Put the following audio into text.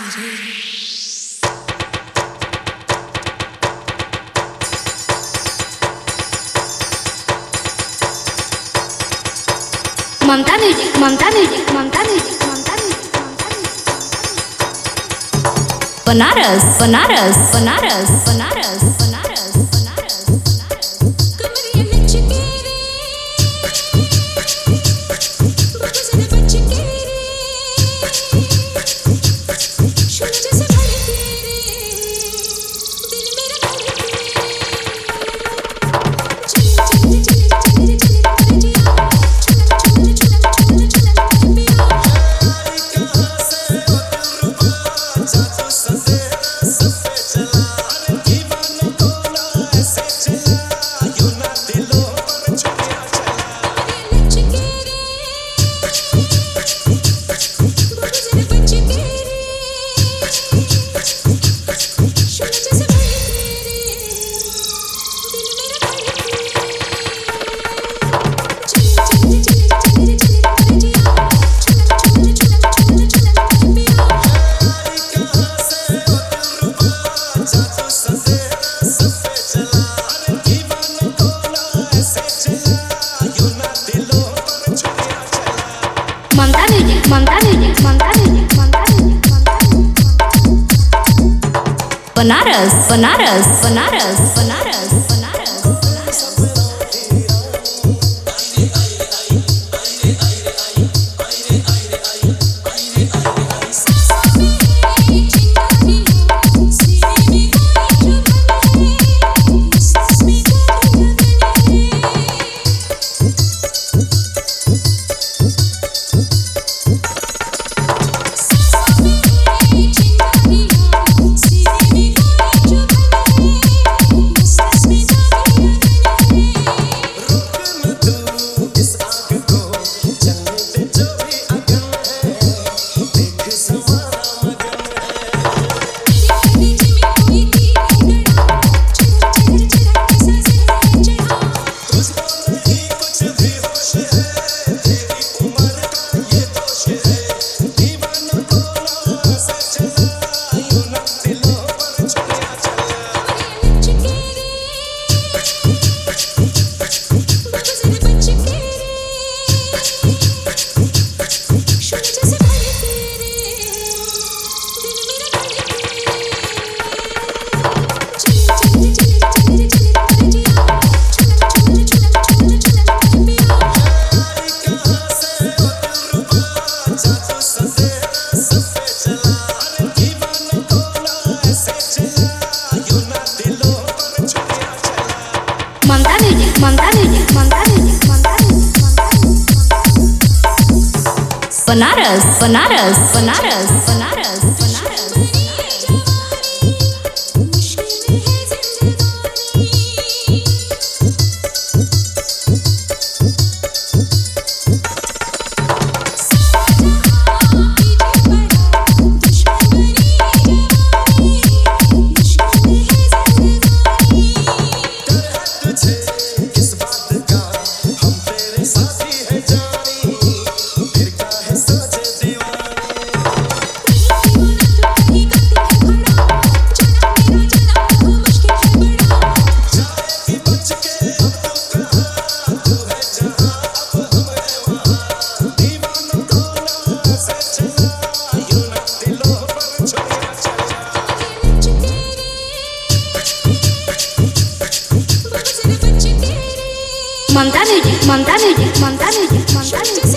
ममता music, Mamta music, Mamta music, Mamta music, Banaras, Banaras, Banaras, Banaras, Banaras, Banaras, कमरिया नच के रे, बगुज़न बच के रे, शोला जैसे भर के रे, दिल मेरा भर के रे, चल चल चल चल चल Mamta music, Mamta music, Mamta music, Banaras, Banaras, Banaras, Banaras, Banaras, Mamta music, Mamta music, Mamta music, Mamta music, Banaras, Banaras, Banaras, Banaras, Banaras, Mamta music, Mamta music, Mamta music, Mamta music.